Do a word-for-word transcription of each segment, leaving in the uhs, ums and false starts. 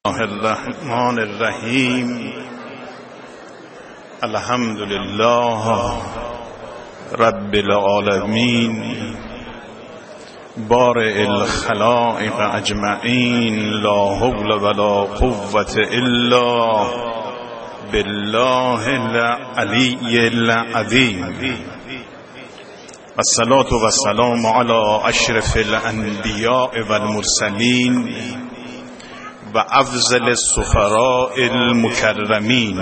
الله الرحمن الرحیم. الحمد لله رب العالمین بارئ الخلائق اجمعین، لا حول ولا قوة الا بالله العلی العظیم. الصلاة والسلام علی اشرف الانبیاء والمرسلین و افضل السفراء المکرمین،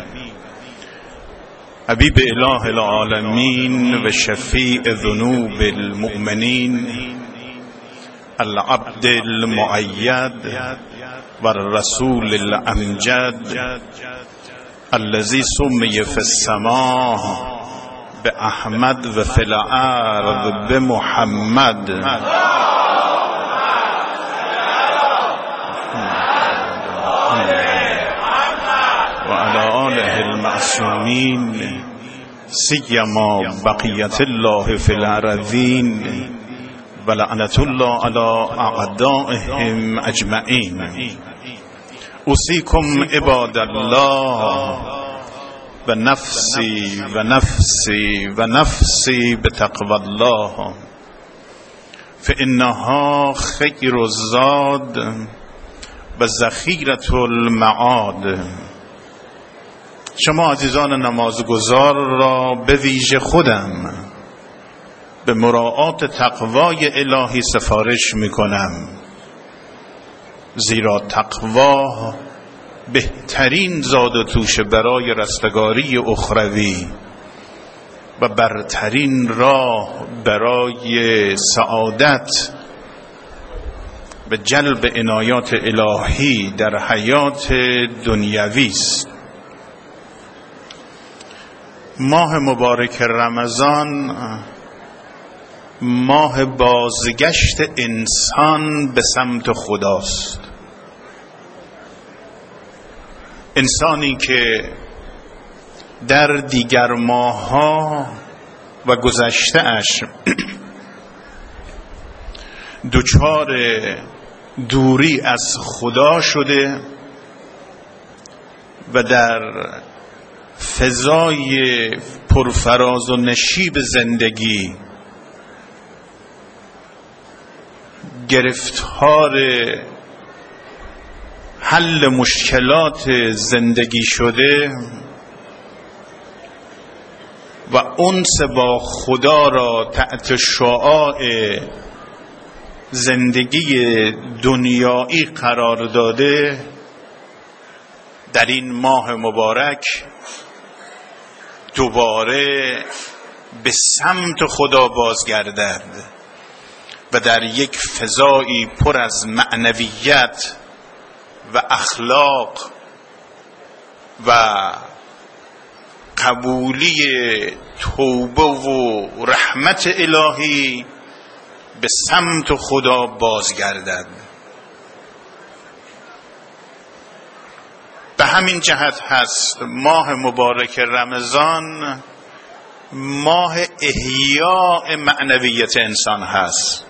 حبیب اله العالمین و شفیع ذنوب المؤمنین، العبد المؤید و الرسول الامجد، الذي سمي في السماء بأحمد و في الارض بمحمد، و على آله المعصومین، سیما بقیت الله فی الارضین و لعنت الله علی اعدائهم اجمعین. اوصیکم عباد الله و نفسی و نفسی و نفسی بتقوی الله، فانها خیر الزاد و ذخیرة المعاد. شما عزیزان نمازگزار را به ویژه خودم به مراعات تقوای الهی سفارش میکنم، زیرا تقوا بهترین زاد و توشه برای رستگاری اخروی و برترین راه برای سعادت و جلب عنایات الهی در حیات دنیوی است. ماه مبارک رمضان ماه بازگشت انسان به سمت خداست. انسانی که در دیگر ماه‌ها و گذشته اش دچار دوری از خدا شده و در فضای پرفراز و نشیب زندگی گرفتار حل مشکلات زندگی شده و انس با خدا را تحت شعاع زندگی دنیایی قرار داده، در این ماه مبارک دوباره به سمت خدا بازگردد و در یک فضایی پر از معنویت و اخلاق و قبولی توبه و رحمت الهی به سمت خدا بازگردد. به همین جهت هست ماه مبارک رمضان ماه احیاء معنویت انسان هست،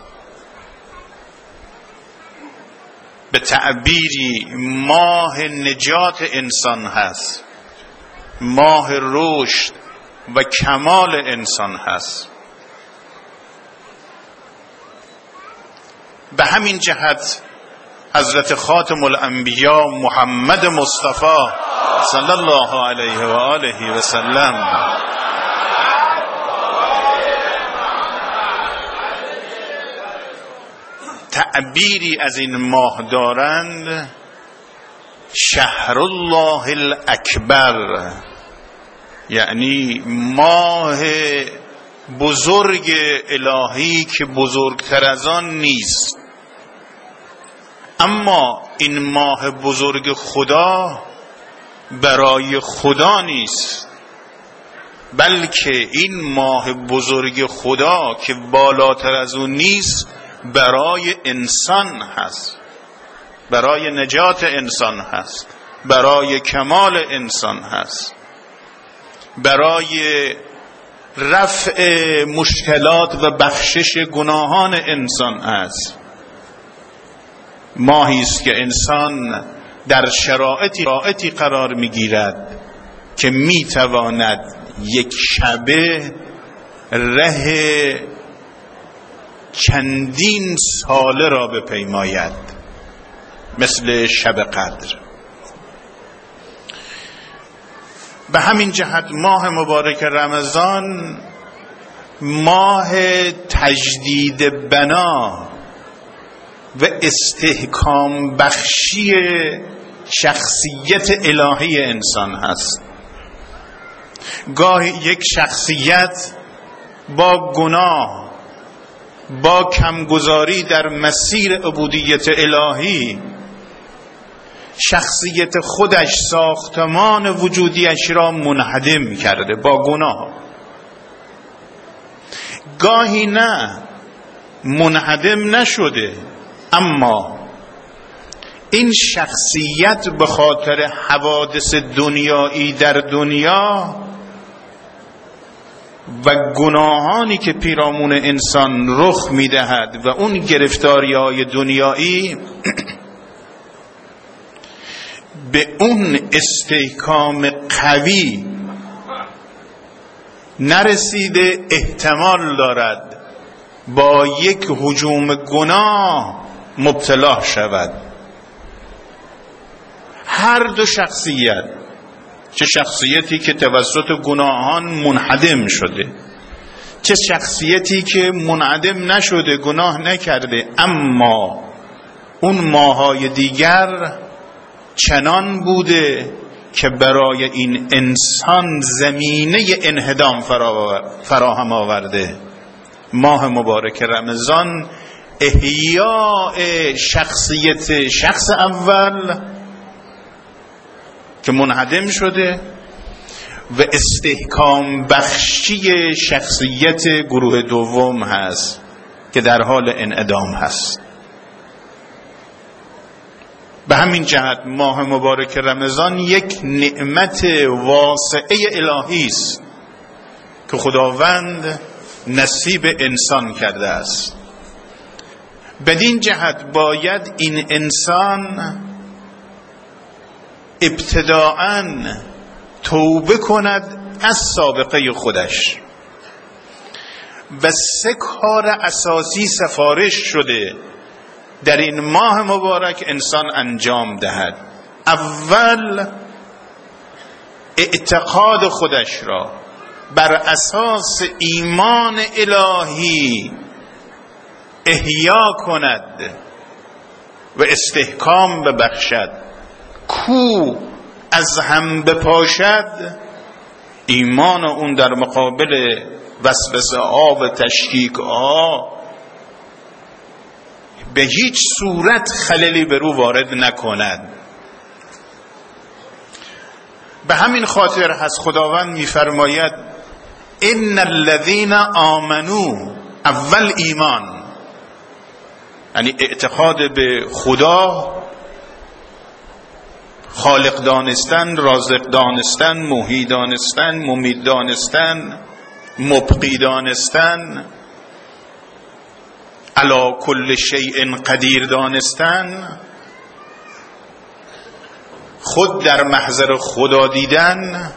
به تعبیری ماه نجات انسان هست، ماه رشد و کمال انسان هست. به همین جهت حضرت خاتم الانبیا محمد مصطفی صلی الله علیه و آله و سلم تعبیری از این ماه دارند، شهر الله الاکبر، یعنی ماه بزرگ الهی که بزرگتر از آن نیست. اما این ماه بزرگ خدا برای خدا نیست، بلکه این ماه بزرگ خدا که بالاتر از اون نیست برای انسان هست، برای نجات انسان هست، برای کمال انسان هست، برای رفع مشکلات و بخشش گناهان انسان است. ماهی است که انسان در شرایطی شرایطی قرار میگیرد که میتواند یک شبه ره چندین ساله را بپیماید، مثل شب قدر. به همین جهت ماه مبارک رمضان ماه تجدید بنا و استحکام بخشی شخصیت الهی انسان هست. گاهی یک شخصیت با گناه، با کمگزاری در مسیر عبودیت الهی، شخصیت خودش، ساختمان وجودیش را منهدم کرده با گناه. گاهی نه، منهدم نشده، اما این شخصیت به خاطر حوادث دنیایی در دنیا و گناهانی که پیرامون انسان رخ میدهد و اون گرفتاری‌های دنیایی به اون استحکام قوی نرسیده، احتمال دارد با یک هجوم گناه مبتلا شود. هر دو شخصیت، چه شخصیتی که توسط گناهان منهدم شده، چه شخصیتی که منهدم نشده، گناه نکرده، اما اون ماهای دیگر چنان بوده که برای این انسان زمینه انهدام فراهم آورده. ماه مبارک رمضان احیاء شخصیت شخص اول که منهدم شده و استحکام بخشی شخصیت گروه دوم هست که در حال انعدام هست. به همین جهت ماه مبارک رمضان یک نعمت واسعه الهی است که خداوند نصیب انسان کرده است. بدین جهت باید این انسان ابتداءً توبه کند از سابقه خودش و سه کار اساسی سفارش شده در این ماه مبارک انسان انجام دهد. اول، اعتقاد خودش را بر اساس ایمان الهی احیا کند و استحکام ببخشد. کو از هم بپاشد، ایمان اون در مقابل وسوسه ها و تشکیک ها به هیچ صورت خللی بر او وارد نکند. به همین خاطر هست خداوند میفرماید ان الذين آمنوا، اول ایمان، یعنی اعتقاد به خدا، خالق دانستن، رازق دانستن، محیی دانستن، ممید دانستن، مبقی دانستن، علی کل شیء قدیر دانستن، خود در محضر خدا دیدن،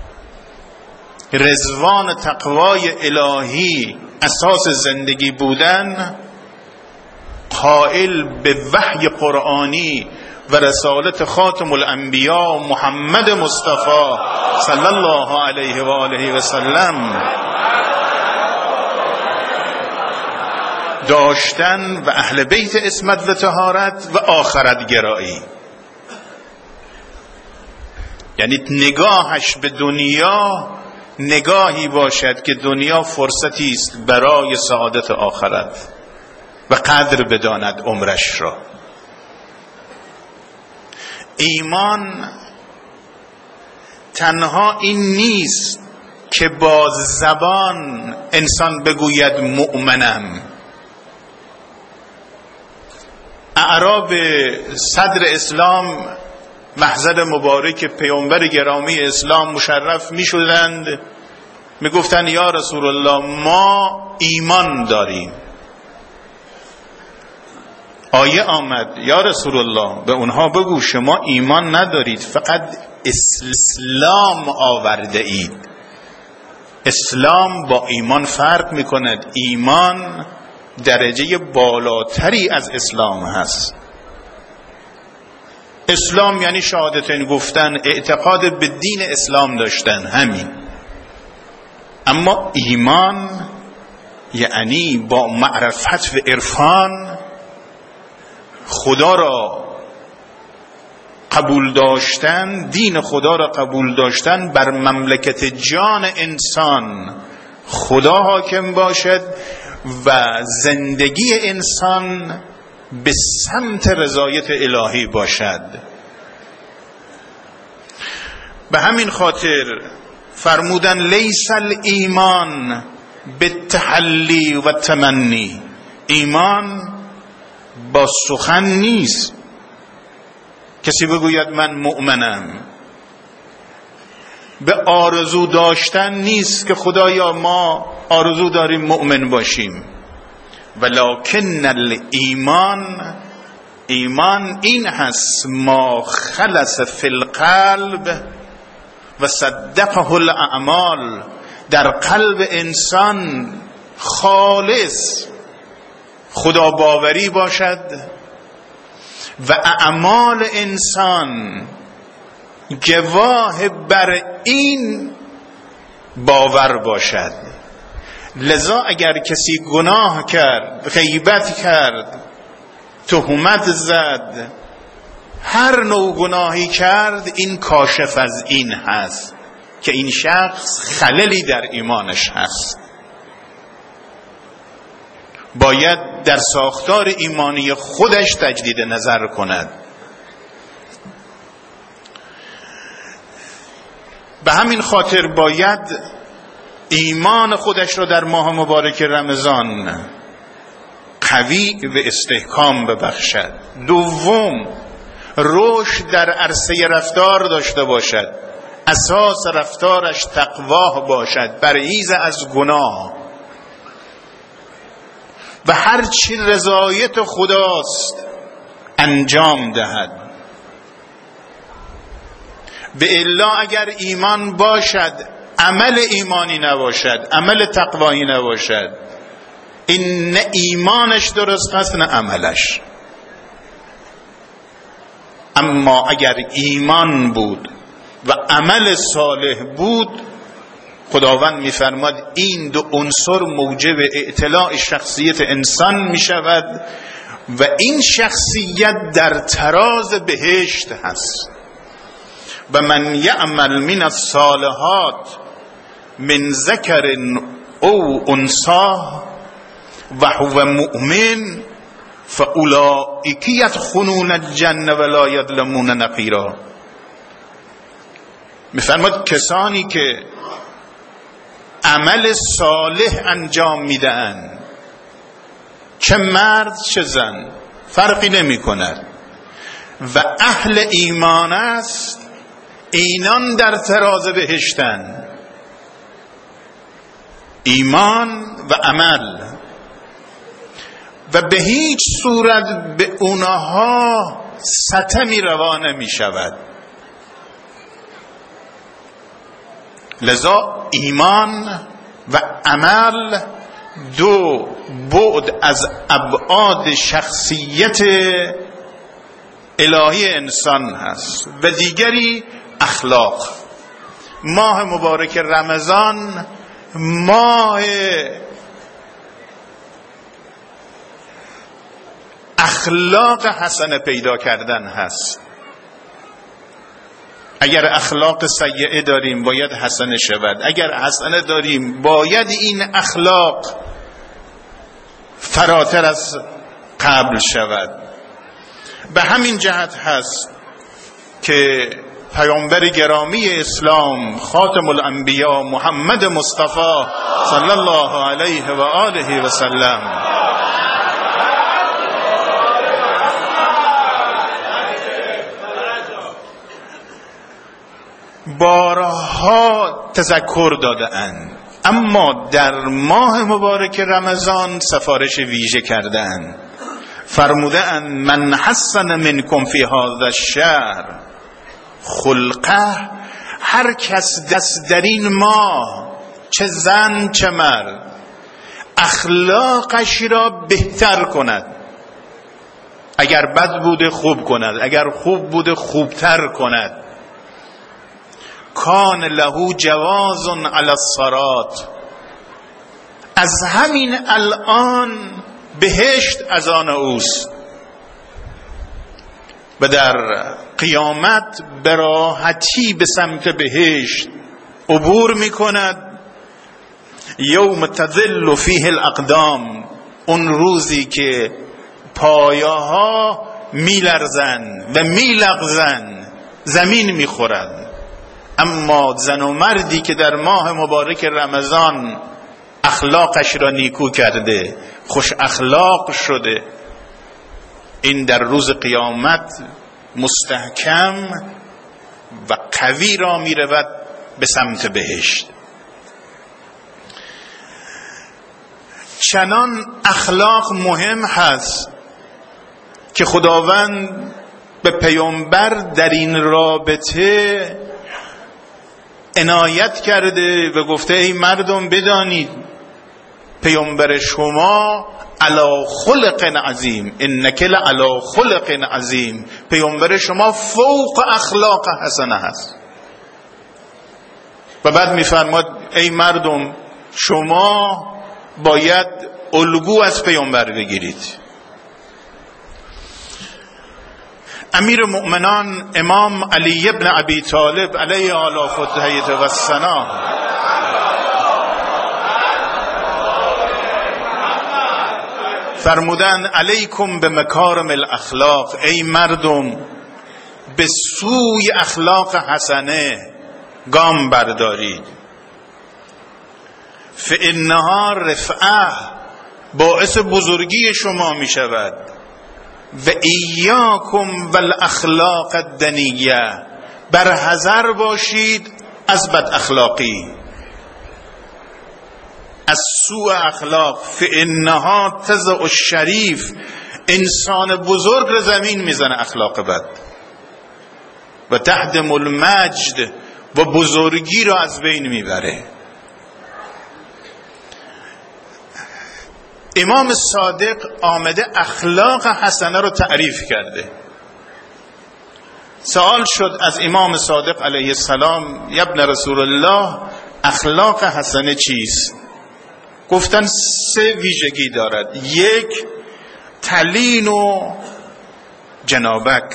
رضوان تقوای الهی اساس زندگی بودن، قائل به وحی قرآنی و رسالت خاتم الانبیا محمد مصطفی صلی الله علیه و آله و سلم داشتن و اهل بیت عصمت و طهارت و آخرت گرایی، یعنی نگاهش به دنیا نگاهی باشد که دنیا فرصتی است برای سعادت آخرت و قدر بداند عمرش را. ایمان تنها این نیست که با زبان انسان بگوید مؤمنم. اعراب صدر اسلام محضر مبارک پیامبر گرامی اسلام مشرف می شدند، می گفتند یا رسول الله ما ایمان داریم. آیه آمد یا رسول الله به اونها بگو شما ایمان ندارید، فقط اسلام آورده اید. اسلام با ایمان فرق میکند. ایمان درجه بالاتری از اسلام هست. اسلام یعنی شهادتین گفتن، اعتقاد به دین اسلام داشتن، همین. اما ایمان یعنی با معرفت و عرفان خدا را قبول داشتن، دین خدا را قبول داشتن، بر مملکت جان انسان خدا حاکم باشد و زندگی انسان به سمت رضایت الهی باشد. به همین خاطر فرمودن لیس الایمان بالتحلی و تمنی، ایمان با سخن نیست. کسی بگوید من مؤمنم، به آرزو داشتن نیست که خدایا ما آرزو داریم مؤمن باشیم. ولکن الایمان، ایمان این هست ما خلص فی القلب و صدقه الاعمال، در قلب انسان خالص خدا باوری باشد و اعمال انسان گواه بر این باور باشد. لذا اگر کسی گناه کرد، غیبت کرد، تهمت زد، هر نوع گناهی کرد، این کاشف از این هست که این شخص خللی در ایمانش هست. باید در ساختار ایمانی خودش تجدید نظر کند. به همین خاطر باید ایمان خودش را در ماه مبارک رمضان قوی و استحکام ببخشد. دوم، رشد در عرصه رفتار داشته باشد، اساس رفتارش تقوا باشد، پرهیز از گناه و هر چی رضایت خداست انجام دهد. و الا اگر ایمان باشد عمل ایمانی نباشد، عمل تقوایی نباشد، این نه ایمانش درست هست نه عملش. اما اگر ایمان بود و عمل صالح بود، خداوند می‌فرماد این دو عنصر موجب اطلاع شخصیت انسان می‌شود و این شخصیت در تراز بهشت هست. و من یعمل من الصالحات من ذکر او انثی و هو مؤمن فاولئک یدخلون الجنه ولا یظلمون نقیرا. می‌فرماد کسانی که عمل صالح انجام میدهند، چه مرد چه زن فرقی نمی کند، و اهل ایمان است، اینان در تراز بهشتن. ایمان و عمل، و به هیچ صورت به اونها ستمی روا نمی شود. لذا ایمان و عمل دو بعد از ابعاد شخصیت الهی انسان هست و دیگری اخلاق. ماه مبارک رمضان ماه اخلاق حسن پیدا کردن هست. اگر اخلاق سیئه داریم باید حسنه شود، اگر حسنه داریم باید این اخلاق فراتر از قبل شود. به همین جهت هست که پیامبر گرامی اسلام خاتم الانبیا محمد مصطفی صلی الله علیه و آله و سلم بارها تذکر داده اند، اما در ماه مبارک رمضان سفارش ویژه کرده اند. فرموده ان من حسن منکم فی هذا الشهر خلقه، هر کس دست در این ماه، چه زن چه مرد، اخلاقش را بهتر کند، اگر بد بوده خوب کند، اگر خوب بوده خوبتر کند، کان له جواز علی الصراط، از همین الان بهشت از آن اوست و در قیامت به راحتی به سمت بهشت عبور می کند. یوم تذل فیه الاقدام، اون روزی که پایه‌ها میلرزن و میلغزن، زمین میخورد. اما زن و مردی که در ماه مبارک رمضان اخلاقش را نیکو کرده، خوش اخلاق شده، این در روز قیامت مستحکم و قوی را می رود به سمت بهشت. چنان اخلاق مهم هست که خداوند به پیامبر در این رابطه عنایت کرده و گفته ای مردم بدانید پیامبر شما علی خلق عظیم، انک لعلی خلق عظیم، پیامبر شما فوق اخلاق حسنه هست. و بعد میفرماد ای مردم شما باید الگو از پیامبر بگیرید. امیر المؤمنان امام علی ابن ابی طالب علیه آلاف و تحیت و الثنا فرمودن علیکم به مکارم الاخلاق، ای مردم به سوی اخلاق حسنه گام بردارید. فانها رفعه، باعث بزرگی شما می شود. و ایاکم والاخلاق الدنیه، بر حذر باشید از بد اخلاقی، از سوء اخلاق. فانها تضع الشریف، انسان بزرگ را زمین میزنه اخلاق بد. و تهدم المجد، و بزرگی را از بین میبره. امام صادق آمده اخلاق حسنه رو تعریف کرده. سوال شد از امام صادق علیه السلام یا ابن رسول الله اخلاق حسنه چیست؟ گفتن سه ویژگی دارد. یک، تلین و جنابک،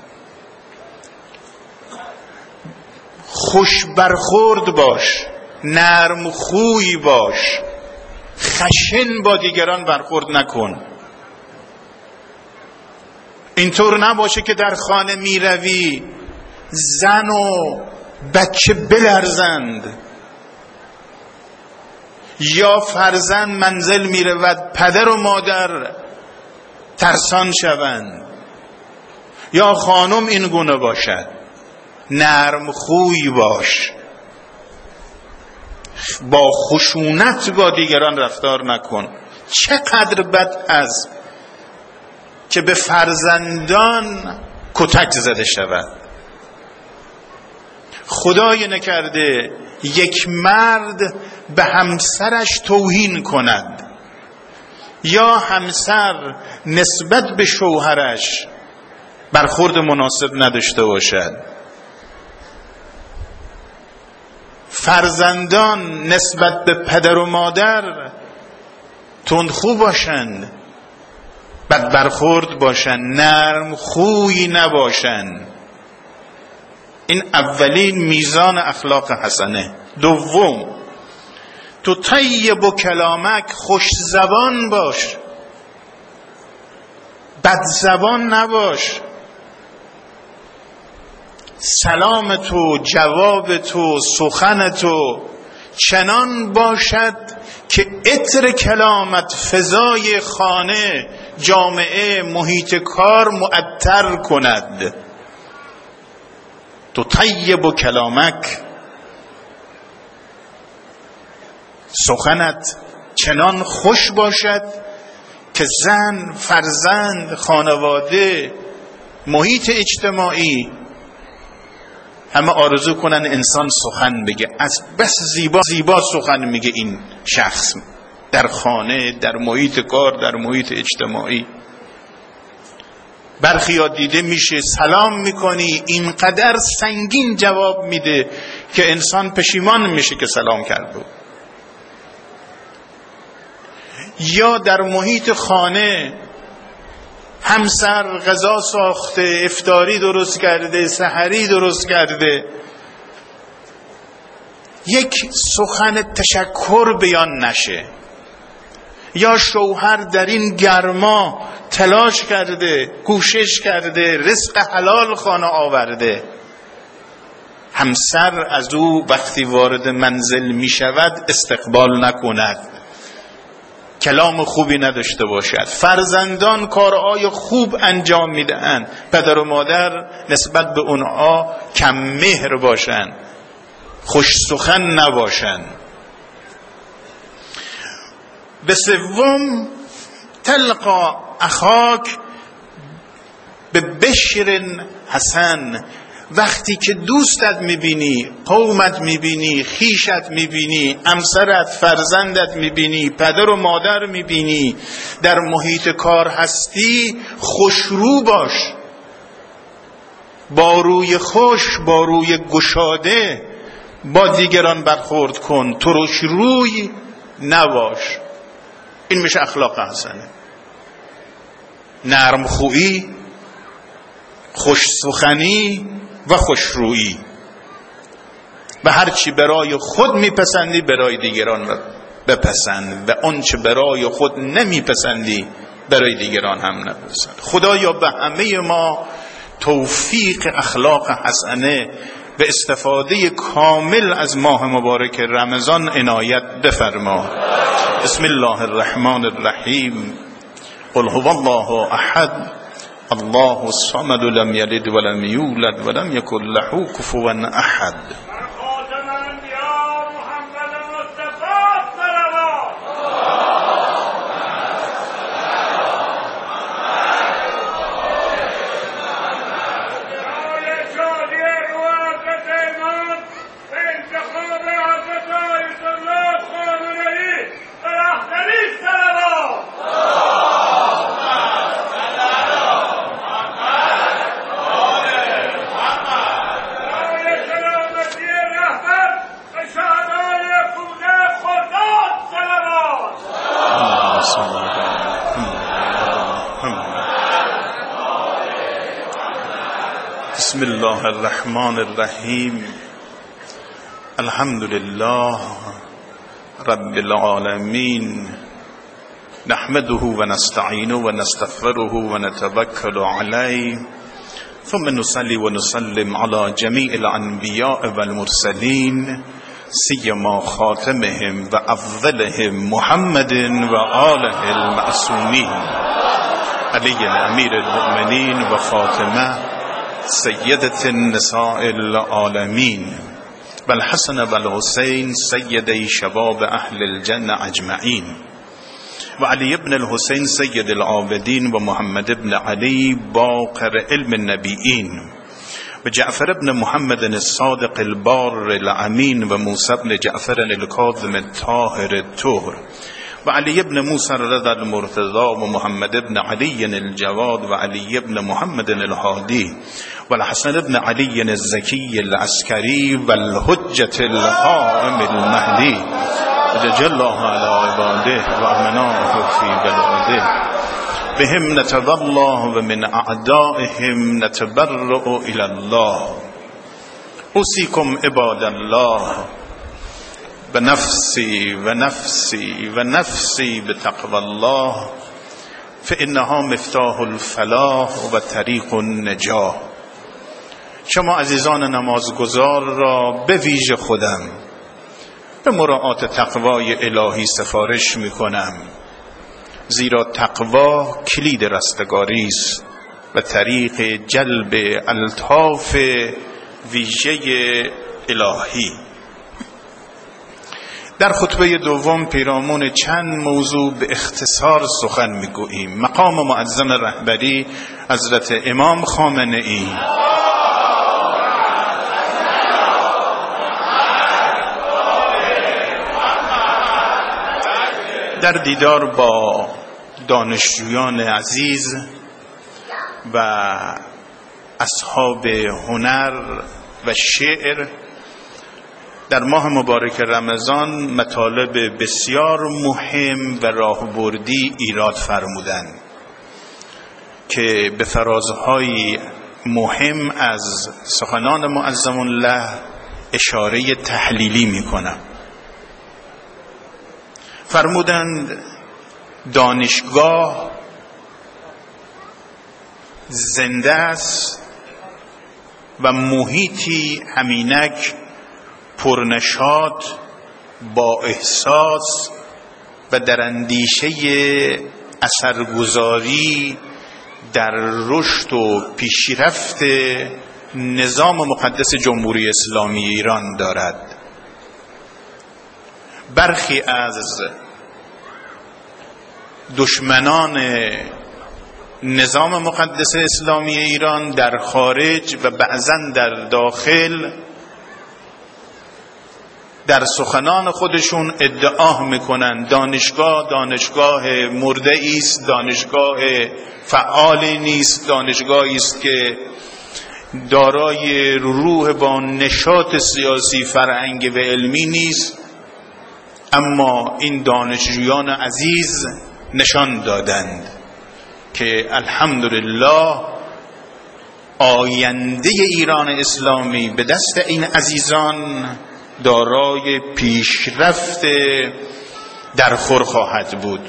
خوش برخورد باش، نرم خوی باش، خشن با دیگران برخورد نکن. اینطور نباشه که در خانه می روی زن و بچه بلرزند، یا فرزند منزل می رود پدر و مادر ترسان شوند، یا خانم این گونه باشد. نرم خوی باش، با خشونت با دیگران رفتار نکن. چقدر بد است که به فرزندان کتک زده شود. خدای نکرده یک مرد به همسرش توهین کند، یا همسر نسبت به شوهرش برخورد مناسب نداشته باشد. فرزندان نسبت به پدر و مادر تندخو باشند، بد برخورد باشند، نرم خوی نباشند. این اولین میزان اخلاق حسنه. دوم، تو طیب و کلامک، خوش زبان باش، بد زبان نباش. سلام تو، جواب تو، سخن تو چنان باشد که عطر کلامت فضای خانه، جامعه، محیط کار معطر کند. تو طیب و کلامک، سخنت چنان خوش باشد که زن، فرزند، خانواده، محیط اجتماعی همه آرزو کنن انسان سخن بگه. از بس زیبا زیبا سخن میگه این شخص در خانه، در محیط کار، در محیط اجتماعی. برخی دیده میشه سلام میکنی اینقدر سنگین جواب میده که انسان پشیمان میشه که سلام کرده. یا در محیط خانه همسر غذا ساخته، افطاری درست کرده، سحری درست کرده، یک سخن تشکر بیان نشه. یا شوهر در این گرما تلاش کرده، کوشش کرده، رزق حلال خانه آورده، همسر از او وقتی وارد منزل می شود استقبال نکند، کلام خوبی نداشته باشد. فرزندان کارهای خوب انجام میدهند، پدر و مادر نسبت به اونها کم مهر باشند، خوش سخن نباشند. به سوم تلقا اخاک به بشر حسن، وقتی که دوستت میبینی، قومت میبینی، خیشت میبینی، همسرت، فرزندت میبینی، پدر و مادر میبینی، در محیط کار هستی، خوشرو باش، با روی خوش، با روی گشاده با دیگران برخورد کن، ترش روی نباش. این میشه اخلاق حسنه. نرم خویی، خوش سخنی و خوشرویی و هر چی برای خود میپسندی برای دیگران بپسند و اون چه برای خود نمیپسندی برای دیگران هم نپسند. خدایا به همه ما توفیق اخلاق حسنه به استفاده کامل از ماه مبارک رمضان عنایت بفرما. بسم الله الرحمن الرحیم. قل هو الله احد الله الصمد لم یلد ولم یولد ولم یکن له کفوا احد. بسم الله الرحمن الرحیم. الحمد لله رب العالمین، نحمده و نستعینه و نستغفره و نتوکل علیه، ثم نصلی و نسلم علی جمیع الانبیاء و المرسلین، سیما خاتمهم و افضلهم محمد و آله المعصومین، علی امیر المؤمنین و فاطمه سیدت النساء العالمین و الحسن و الحسین سیدی شباب اهل الجنه اجمعین و علی ابن الحسین سید العابدین و محمد ابن علی باقر علم النبیین و جعفر ابن محمد الصادق البار الامین و موسی ابن جعفر الکاظم الطاهر الطهر و علی ابن موسی رضا المرتضی و محمد ابن علی الجواد و علی ابن محمد الهادی و الحسن ابن علی الزکی العسکری و الحجة القائم المهدی جل الله علی عباده و امناه فی بلاده بهم نتولى و من اعدائهم نتبرأ الی الله. اوصیکم عباد الله و نفسی و نفسی و نفسی بتقوى الله فانها مفتاح الفلاح و طریق النجاح. شما عزیزان نمازگزار را به ویژه خودم به مراعات تقوای الهی سفارش می کنم، زیرا تقوا کلید رستگاری است و طریق جلب الطاف ویژه الهی. در خطبه دوم پیرامون چند موضوع به اختصار سخن میگوییم. مقام معظم رهبری حضرت امام خامنه ای در دیدار با دانشجویان عزیز و اصحاب هنر و شعر در ماه مبارک رمضان مطالب بسیار مهم و راهبردی ایراد فرمودند که به فرازهای مهم از سخنان معظم الله اشاره تحلیلی میکنم. فرمودند دانشگاه زنده است و محیطی همینک پرنشاط با احساس و در اندیشه اثرگذاری در رشد و پیشرفت نظام مقدس جمهوری اسلامی ایران دارد. برخی از دشمنان نظام مقدس اسلامی ایران در خارج و بعضا در داخل در سخنان خودشون ادعا میکنن دانشگاه دانشگاه مرده است، دانشگاه فعال نیست، دانشگاهی است که دارای روح با نشاط سیاسی، فرهنگی و علمی نیست. اما این دانشجویان عزیز نشان دادند که الحمدلله آینده ایران اسلامی به دست این عزیزان دارای پیشرفت درخور خواهد بود.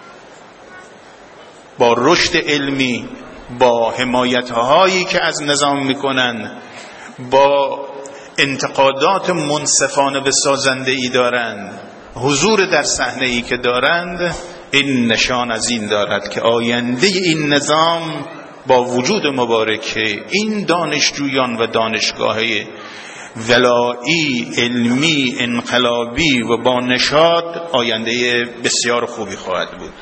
با رشد علمی، با حمایت‌هایی که از نظام میکنن، با انتقادات منصفانه به سازنده‌ای دارند، حضور در صحنه‌ای که دارند، این نشان از این دارد که آینده این نظام با وجود مبارک این دانشجویان و دانشگاه ولایی، علمی، انقلابی و با نشاط آینده بسیار خوبی خواهد بود.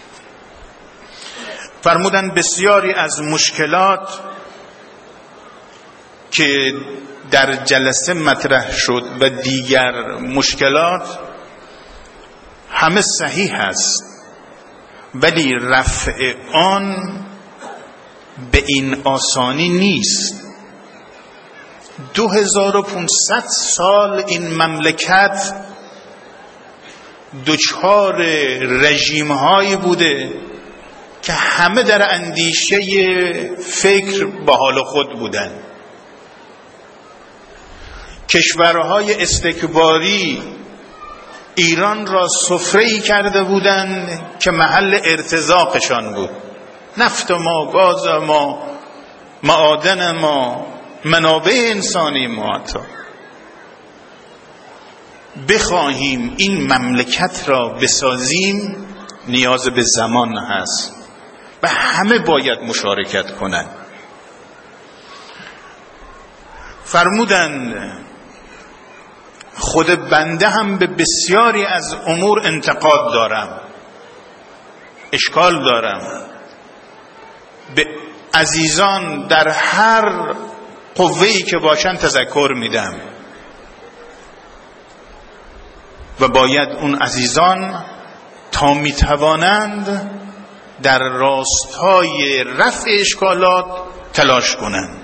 فرمودن بسیاری از مشکلات که در جلسه مطرح شد و دیگر مشکلات همه صحیح است، ولی رفع آن به این آسانی نیست. دو هزار و پانصد سال این مملکت دچار رژیم هایی بوده که همه در اندیشه فکر به حال خود بودن. کشورهای استکباری ایران را سفره‌ای کرده بودند که محل ارتزاقشان بود. نفت ما، گاز ما، معادن ما، منابع انسانی ما. حتی بخواهیم این مملکت را بسازیم نیاز به زمان هست و همه باید مشارکت کنند. فرمودند خود بنده هم به بسیاری از امور انتقاد دارم، اشکال دارم. به عزیزان در هر قوه‌ای که باشن تذکر میدم و باید اون عزیزان تا میتوانند در راستای رفع اشکالات تلاش کنند.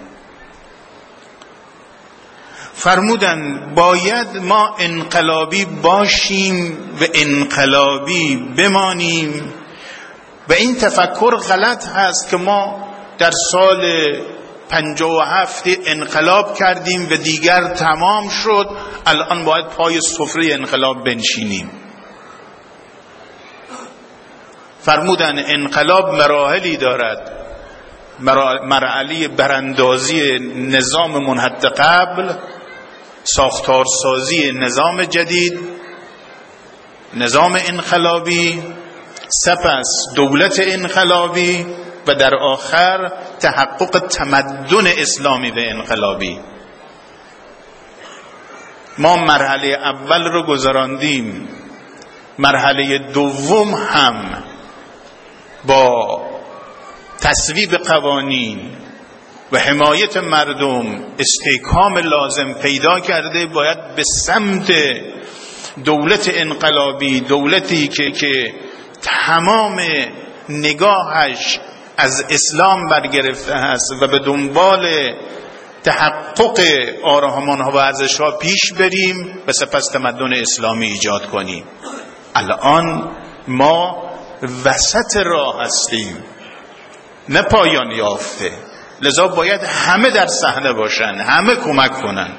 فرمودند باید ما انقلابی باشیم و انقلابی بمانیم و این تفکر غلط هست که ما در سال پنجاه و هفت انقلاب کردیم و دیگر تمام شد، الان باید پای سفره انقلاب بنشینیم. فرمودن انقلاب مراحلی دارد، مرحله براندازی نظام منحط قبل، ساختارسازی نظام جدید، نظام انقلابی، سپس دولت انقلابی و در آخر تحقق تمدن اسلامی و انقلابی. ما مرحله اول رو گذراندیم، مرحله دوم هم با تصویب قوانین و حمایت مردم استحکام لازم پیدا کرده. باید به سمت دولت انقلابی، دولتی که که تمام نگاهش از اسلام برگرفته است و به دنبال تحقق آرمان‌ها و ارزش‌ها پیش بریم و سپس تمدن اسلامی ایجاد کنیم. الان ما وسط راه هستیم، نه پایان یافته، لذا باید همه در صحنه باشن، همه کمک کنن.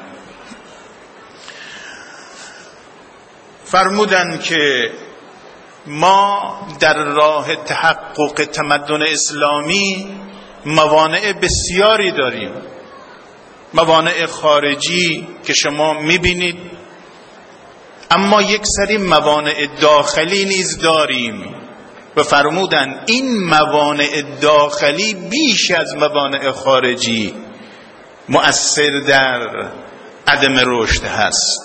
فرمودن که ما در راه تحقق تمدن اسلامی موانع بسیاری داریم، موانع خارجی که شما میبینید، اما یک سری موانع داخلی نیز داریم و فرمودن این موانع داخلی بیش از موانع خارجی مؤثر در عدم رشد هست.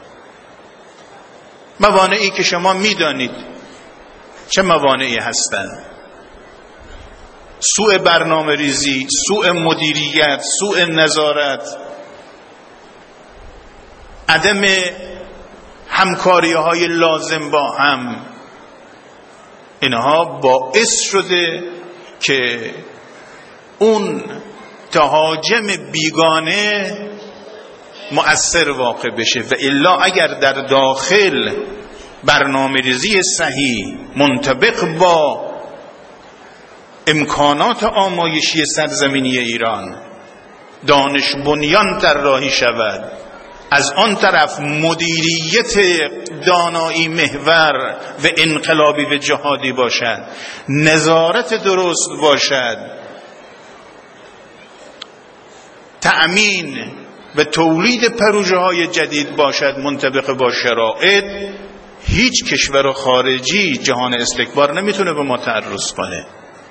موانعی که شما میدانید چه موانعی هستند: سوء برنامه ریزی، سوء مدیریت، سوء نظارت، عدم همکاری های لازم با هم. اینها باعث شده که اون تهاجم بیگانه مؤثر واقع بشه و الا اگر در داخل برنامه ریزی صحیح منطبق با امکانات آمایشی سرزمینی ایران دانش بنیان طراحی شود، از آن طرف مدیریت دانایی محور و انقلابی و جهادی باشد، نظارت درست باشد، تأمین و تولید پروژه های جدید باشد منطبق با شرایط، هیچ کشور خارجی جهان استکبار نمیتونه به ما تعرض کنه.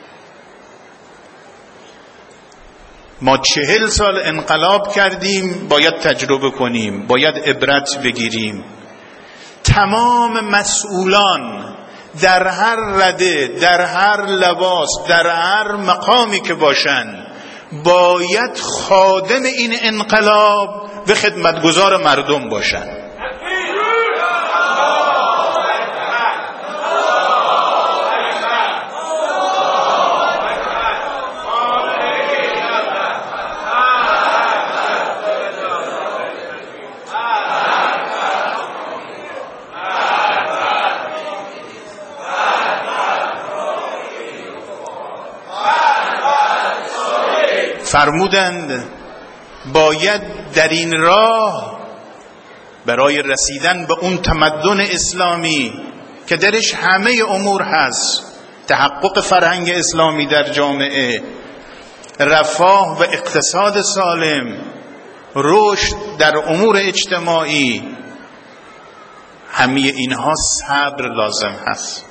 ما چهل سال انقلاب کردیم، باید تجربه کنیم، باید عبرت بگیریم. تمام مسئولان در هر رده، در هر لباس، در هر مقامی که باشن باید خادم این انقلاب و خدمتگزار مردم باشن. فرمودند باید در این راه برای رسیدن به اون تمدن اسلامی که درش همه امور هست، تحقق فرهنگ اسلامی در جامعه، رفاه و اقتصاد سالم، رشد در امور اجتماعی، همه اینها صبر لازم هست.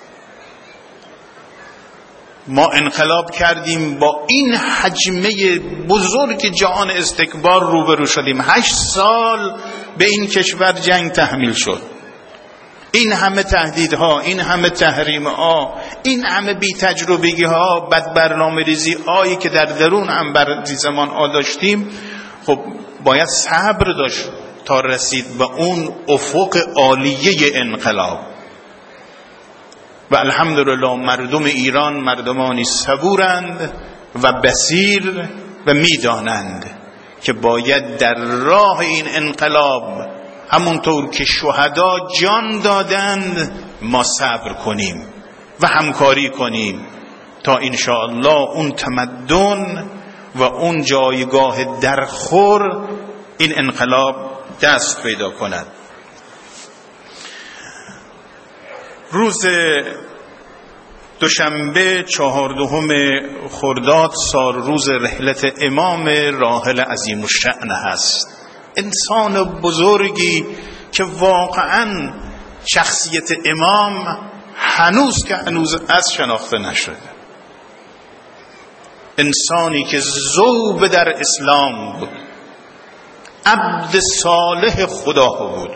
ما انقلاب کردیم، با این حجمه بزرگ جهان استکبار روبرو شدیم. هشت سال به این کشور جنگ تحمیل شد، این همه تهدیدها، این همه تحریمها، این همه بی تجربگی ها، بد برنامه ریزی هایی که در درون هم بر زمان داشتیم. خب باید صبر داشت تا رسید به اون افق عالیه انقلاب. و الحمدلله مردم ایران مردمانی صبورند و بصیر و میدانند که باید در راه این انقلاب همونطور که شهدا جان دادند ما صبر کنیم و همکاری کنیم تا انشاءالله اون تمدن و اون جایگاه درخور این انقلاب دست پیدا کند. روز دوشنبه چهاردهم خرداد سال روز رحلت امام راحل عظیم الشأن هست. انسان بزرگی که واقعا شخصیت امام هنوز که هنوز از شناخته نشده. انسانی که ذوب در اسلام بود، عبد صالح خدا بود،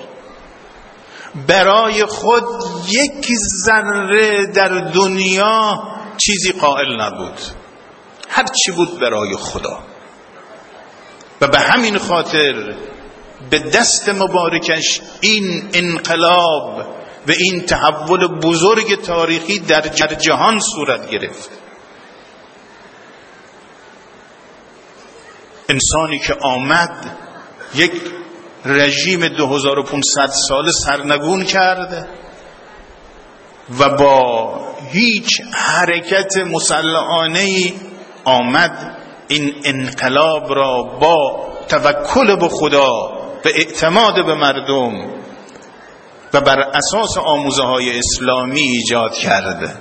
برای خود یک ذره در دنیا چیزی قائل نبود، هر چی بود برای خدا. و به همین خاطر به دست مبارکش این انقلاب و این تحول بزرگ تاریخی در جهان صورت گرفت. انسانی که آمد یک رژیم دو هزار و پانصد ساله سرنگون کرد و با هیچ حرکت مسلحانه‌ای آمد این انقلاب را با توکل به خدا و اعتماد به مردم و بر اساس آموزه های اسلامی ایجاد کرد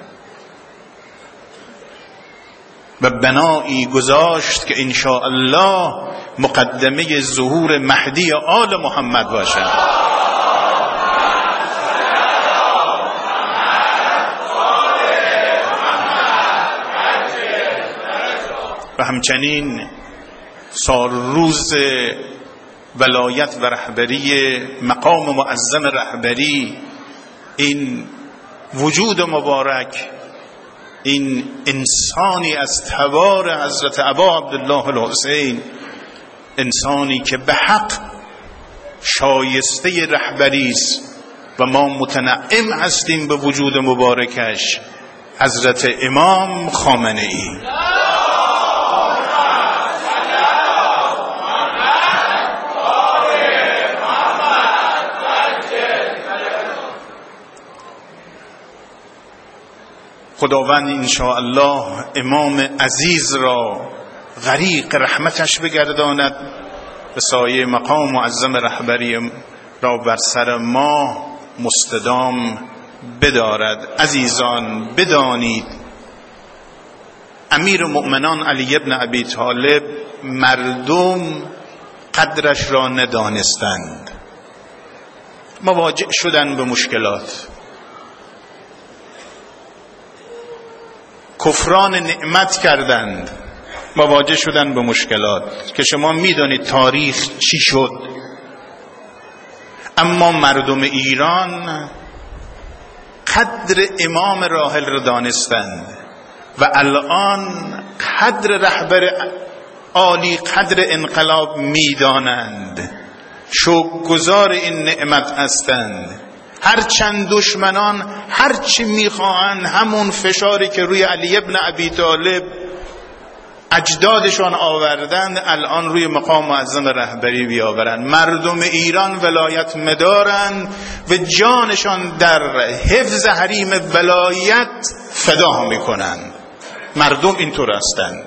و بنایی گذاشت که انشاءالله مقدمه ظهور مهدی آل محمد باشد. و همچنین سال روز ولایت و رهبری مقام معظم رهبری، این وجود مبارک، این انسانی از تبار حضرت ابا عبدالله الحسین، انسانی که به حق شایسته رهبری است و ما متنعم هستیم به وجود مبارکش، حضرت امام خامنه ای. خداوند انشاءالله امام عزیز را غریق رحمتش بگرداند و سایه مقام معظم رهبری را بر سر ما مستدام بدارد. عزیزان بدانید امیر المؤمنان علی ابن ابی طالب مردم قدرش را ندانستند، مواجه شدن به مشکلات، کفران نعمت کردند، مواجه شدن به مشکلات که شما میدانید تاریخ چی شد. اما مردم ایران قدر امام راحل را دانستند و الان قدر رهبر عالی، قدر انقلاب میدانند، شکرگزار این نعمت هستند. هرچند دشمنان هرچی میخواهند همون فشاری که روی علی ابن ابی طالب اجدادشان آوردند الان روی مقام معظم رهبری بیاورند. مردم ایران ولایت مدارند و جانشان در حفظ حریم ولایت فدا میکنند. مردم اینطور هستند.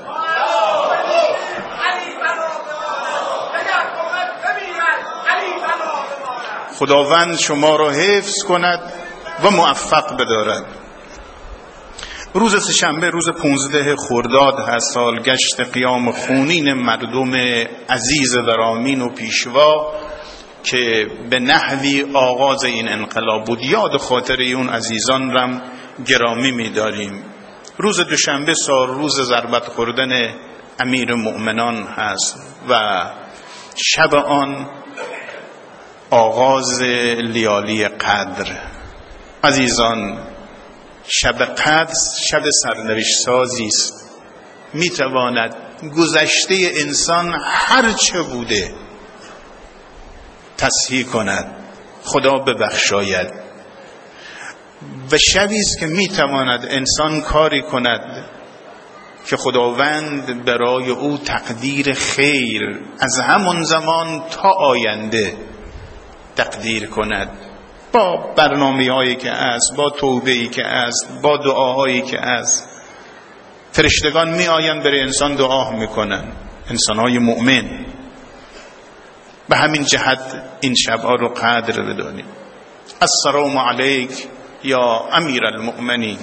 خداوند شما را حفظ کند و موفق بدارد. روز سه‌شنبه روز پانزده خرداد هست، سالگشت قیام خونین مردم عزیز ورامین و پیشوا که به نحوی آغاز این انقلاب بود. یاد خاطر اون عزیزان رم گرامی می‌داریم. روز دوشنبه سال روز ضربت خوردن امیر مؤمنان هست و شب آن آغاز لیالی قدر. عزیزان شب قدر شب سرنوشت سازی است. میتواند گذشته انسان هر چه بوده تصحیح کند، خدا ببخشاید، و شبی است که میتواند انسان کاری کند که خداوند برای او تقدیر خیر از همون زمان تا آینده تقدیر کند، با برنامه هایی که است، با توبه‌ای که است، با دعاهایی که است. فرشتگان می آیند برای انسان دعا میکنن، انسانهای مؤمن. به همین جهت این شبها رو قدر بدانیم. السلام علیک یا امیر المؤمنین.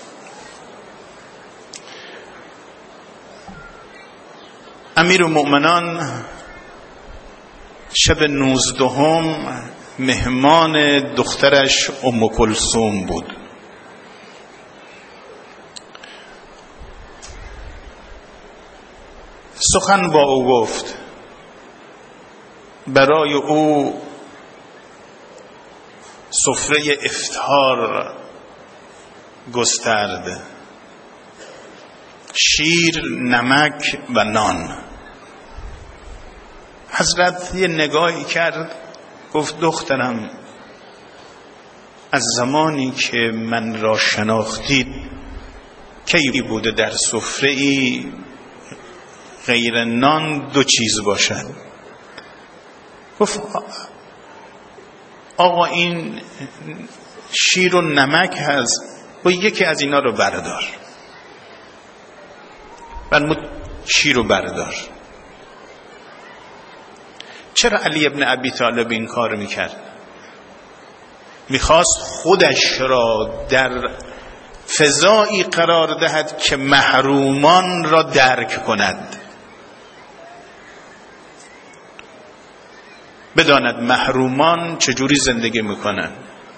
امیر المؤمنان شب نوزدهم مهمان دخترش ام کلثوم بود. سخن با او گفت برای او سفره افطار گسترد، شیر، نمک و نان. حضرت یه نگاهی کرد، گفت دخترم از زمانی که من را شناختید کی بوده در سفره ای غیر نان دو چیز باشد؟ گفت آقا این شیر و نمک هست و یکی از اینا رو بردار. فرمود شیر رو بردار. چرا علی ابن ابی طالب این کار میکرد؟ میخواست خودش را در فضایی قرار دهد که محرومان را درک کند، بداند محرومان چجوری زندگی میکنن.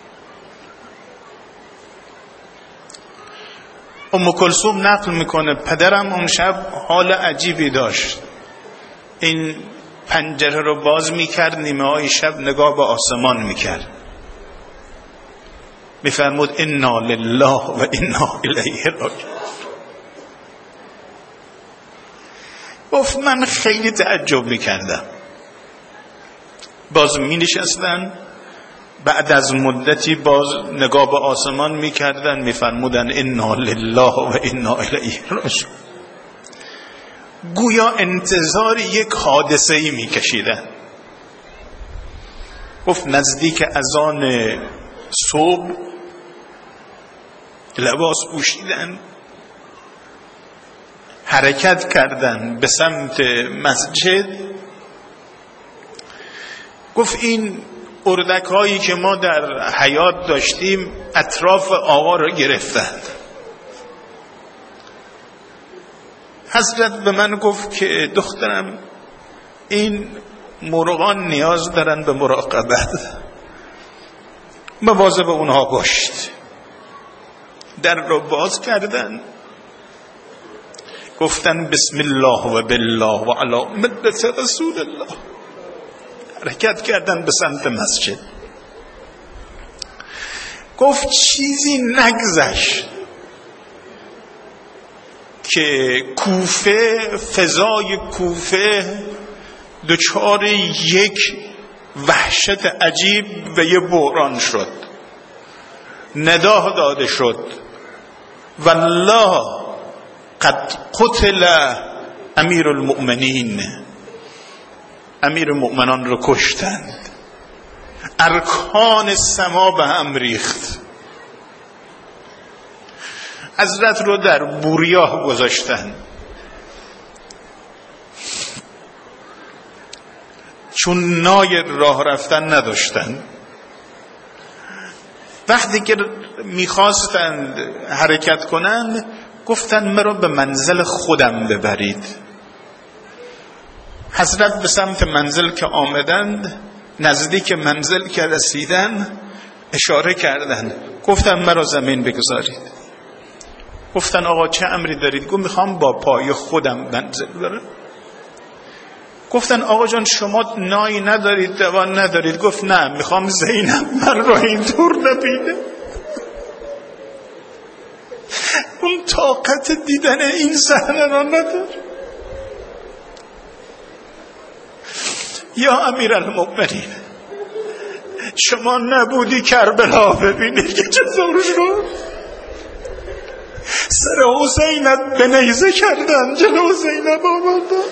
ام کلثوم نقل میکنه پدرم اون شب حال عجیبی داشت، این پنجره رو باز میکرد، نیمه های شب نگاه به آسمان میکرد، میفرمود انا لله و انا الیه راجعون. گفت من خیلی تعجب میکردم. باز می نشستن، بعد از مدتی باز نگاه به آسمان میکردن، میفرمودن انا لله و انا الیه راجعون. گویا انتظار یک حادثه ای میکشیدن. گفت نزدیک اذان صبح لباس پوشیدن، حرکت کردن به سمت مسجد. گفت این اردک هایی که ما در حیاط داشتیم اطراف آقا را گرفتند. حضرت به من گفت که دخترم این مرغان نیاز دارن به مراقبت، مواظب اونها باشید. در را باز کردن، گفتن بسم الله و بالله و علی ملت رسول الله، حرکت کردن به سمت مسجد. گفت چیزی نگذشت که کوفه، فضای کوفه دچار یک وحشت عجیب و یه بحران شد. ندا داده شد والله قد قتل امیر المؤمنین، امیر المؤمنان رو کشتند. ارکان سما به هم ریخت. حضرت رو در بوریاه گذاشتن، چون نای راه رفتن نداشتن. وقتی که میخواستند حرکت کنند گفتن مرا به منزل خودم ببرید. حضرت به سمت منزل که آمدند، نزدیک منزل که رسیدن اشاره کردند، گفتن مرا زمین بگذارید. گفتن آقا چه امری دارید؟ گفت میخوام با پای خودم منزل برم. گفتن آقا جان شما نایی ندارید، دوان ندارید؟ گفت نه، میخوام زینب من را اینطور نبینه. اون طاقت دیدن این صحنه را نداره. یا امیر المؤمنین شما نبودی کربلا ببینید که چطور شد. سر حسینت به نیزه کردن، جلو زینب آوردن.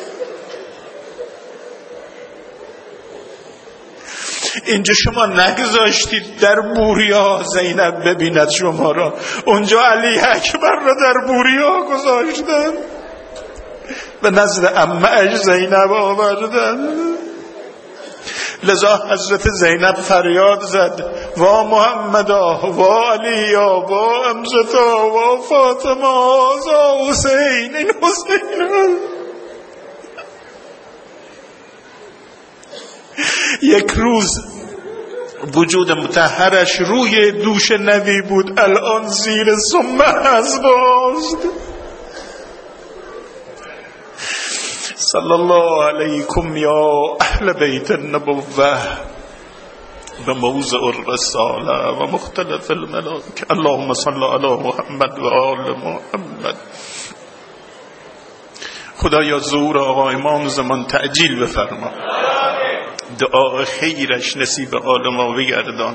اینجا شما نگذاشتید در بوریا زینب ببیند شما را، اونجا علی اکبر را در بوریا گذاشتن و نزد عمه‌اش زینب آوردن. لذا حضرت زینب فریاد زد وا محمدا وا علیا وا امزتا وا فاطمه وا حسین. این حسین یک روز وجود مطهرش روی دوش نبی بود، الان زیر سم حزباست. صلی الله علیکم یا اهل بیت النبوة و موضع الرسالة و مختلف الملائکه. اللهم صل علی محمد و آل محمد. خدایا ظهور آقا امام زمان تعجیل بفرما، دعا خیرش نصیب آل ما بگردان،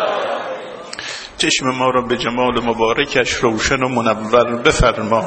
چشم ما را به جمال مبارکش روشن و منور بفرما،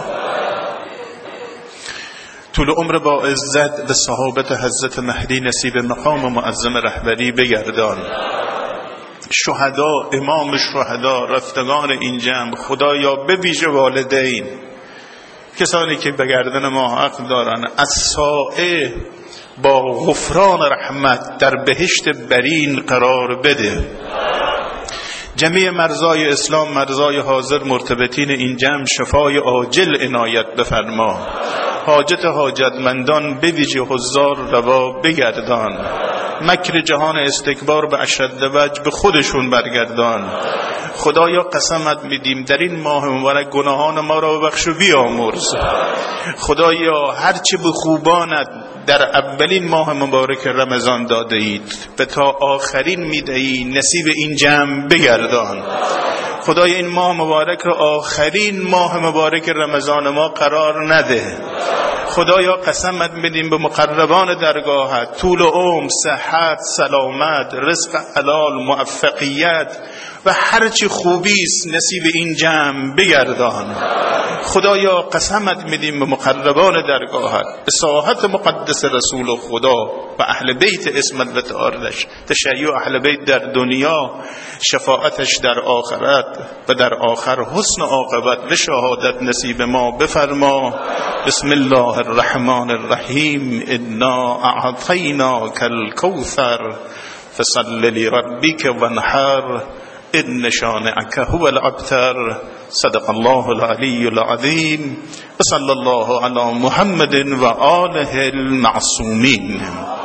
طول عمر با عزت به صحابت حضرت مهدی نصیب مقام معظم رهبری بگردان. شهدا، امام شهدا، رفتگان این جمع، خدایا به ویژه والدین، کسانی که به گردن ما حق دارن، از سائه با غفران رحمت در بهشت برین قرار بده. جمیع مرزای اسلام، مرزای حاضر مرتبطین این جمع، شفای عاجل عنایت بفرما، حاجت حاجتمندان به ویژه حضار روا بگردان، مکر جهان استکبار به اشد وجه به خودشون برگردان. خدایا قسمت میدیم در این ماه مبارک گناهان ما را ببخش و بیامرز. خدایا هرچه به خوبانت در اولین ماه مبارک رمضان داده اید و تا آخرین میدهی نصیب این جمع بگردان. خدای این ماه مبارک را آخرین ماه مبارک رمضان ما قرار نده. خدایا قسمت بدیم به مقربان درگاهت طول عمر، صحت، سلامت، رزق حلال، موفقیت و هرچی خوبیست نصیب این جمع بگردان. خدایا قسمت میدیم به مقربان درگاهت، به ساحت مقدس رسول خدا و اهل بیت اسمت و تعاردش، تشیع اهل بیت در دنیا، شفاعتش در آخرت و در آخر حسن عاقبت و شهادت نصیب ما بفرما. بسم الله الرحمن الرحیم. انا اعطیناک الکوثر فصل لربک وانحر ان شانئک هو الابتر. صدق الله العلی العظیم و صلی الله علی محمد و آله المعصومین.